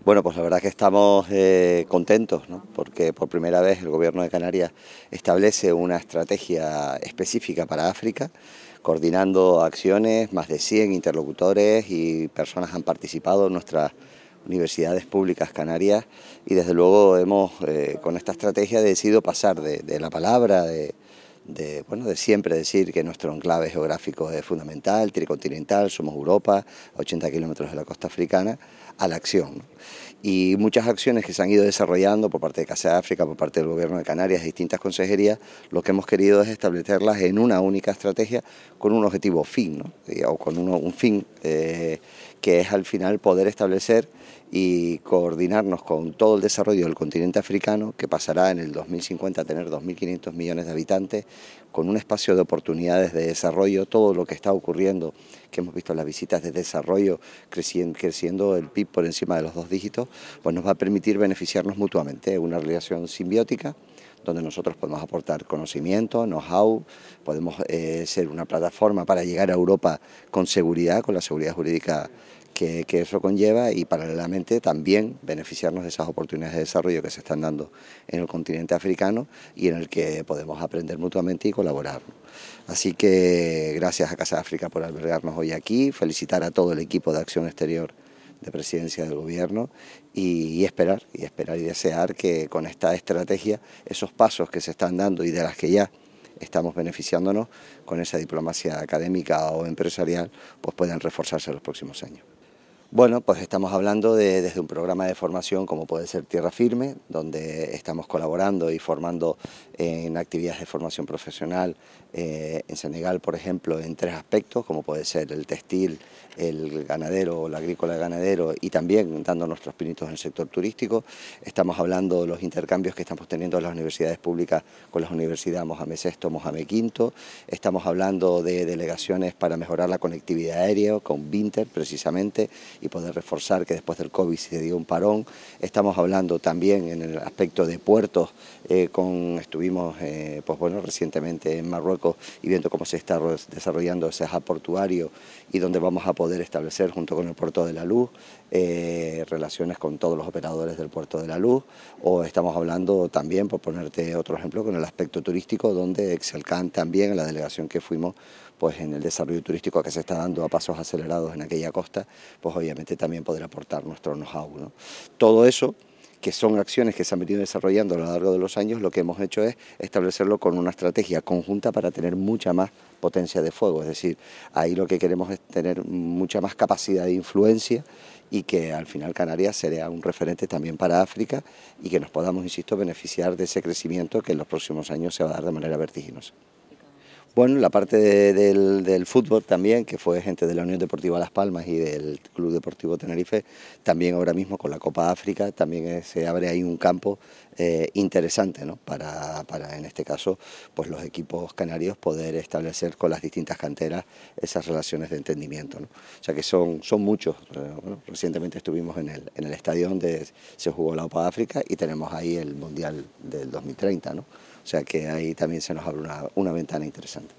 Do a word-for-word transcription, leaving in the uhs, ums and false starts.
Bueno, pues la verdad que estamos eh, contentos, ¿no? Porque por primera vez el Gobierno de Canarias establece una estrategia específica para África, coordinando acciones, más de cien interlocutores y personas han participado en nuestras universidades públicas canarias y desde luego hemos eh, con esta estrategia decidido pasar de, de la palabra, de, de, bueno, de siempre decir que nuestro enclave geográfico es fundamental, tricontinental, somos Europa, a ochenta kilómetros de la costa africana, a la acción, ¿no? Y muchas acciones que se han ido desarrollando por parte de Casa de África, por parte del Gobierno de Canarias, distintas consejerías, lo que hemos querido es establecerlas en una única estrategia con un objetivo fin, ¿no? O con uno, un fin eh, que es al final poder establecer y coordinarnos con todo el desarrollo del continente africano, que pasará en el dos mil cincuenta a tener dos mil quinientos millones de habitantes, con un espacio de oportunidades de desarrollo, todo lo que está ocurriendo, que hemos visto en las visitas de desarrollo, creciendo, creciendo el P I B por encima de los dos dígitos, pues nos va a permitir beneficiarnos mutuamente, una relación simbiótica, donde nosotros podemos aportar conocimiento, know-how, podemos eh, ser una plataforma para llegar a Europa con seguridad, con la seguridad jurídica que, que eso conlleva y paralelamente también beneficiarnos de esas oportunidades de desarrollo que se están dando en el continente africano y en el que podemos aprender mutuamente y colaborar. Así que gracias a Casa de África por albergarnos hoy aquí, felicitar a todo el equipo de Acción Exterior de Presidencia del Gobierno y, y esperar, y esperar y desear que con esta estrategia, esos pasos que se están dando y de las que ya estamos beneficiándonos con esa diplomacia académica o empresarial, pues puedan reforzarse en los próximos años. Bueno, pues estamos hablando de, desde un programa de formación como puede ser Tierra Firme, donde estamos colaborando y formando en actividades de formación profesional eh, en Senegal, por ejemplo, en tres aspectos, como puede ser el textil, el ganadero, el agrícola ganadero y también dando nuestros pinitos en el sector turístico. Estamos hablando de los intercambios que estamos teniendo en las universidades públicas con las universidades Mohamed sexto, Mohamed quinto. Estamos hablando de delegaciones para mejorar la conectividad aérea con Vinter, precisamente, y poder reforzar que después del COVID se dio un parón. Estamos hablando también en el aspecto de puertos, eh, con, estuvimos eh, pues bueno, recientemente en Marruecos y viendo cómo se está desarrollando ese hub portuario y donde vamos a poder establecer junto con el Puerto de la Luz eh, relaciones con todos los operadores del Puerto de la Luz, o estamos hablando también, por ponerte otro ejemplo, con el aspecto turístico, donde Excelcan también, en la delegación que fuimos, pues en el desarrollo turístico que se está dando a pasos acelerados en aquella costa, pues obviamente también poder aportar nuestro know-how, ¿no? Todo eso, que son acciones que se han venido desarrollando a lo largo de los años, lo que hemos hecho es establecerlo con una estrategia conjunta para tener mucha más potencia de fuego, es decir, ahí lo que queremos es tener mucha más capacidad de influencia y que al final Canarias sea un referente también para África y que nos podamos, insisto, beneficiar de ese crecimiento que en los próximos años se va a dar de manera vertiginosa. Bueno, la parte de, del, del fútbol también, que fue gente de la Unión Deportiva Las Palmas y del Club Deportivo Tenerife, también ahora mismo con la Copa África, también se abre ahí un campo eh, interesante, ¿no? Para, para, en este caso, pues los equipos canarios poder establecer con las distintas canteras esas relaciones de entendimiento, ¿no? O sea que son, son muchos. Bueno, recientemente estuvimos en el, en el estadio donde se jugó la Copa África y tenemos ahí el Mundial del dos mil treinta, ¿no? O sea que ahí también se nos abre una, una ventana interesante.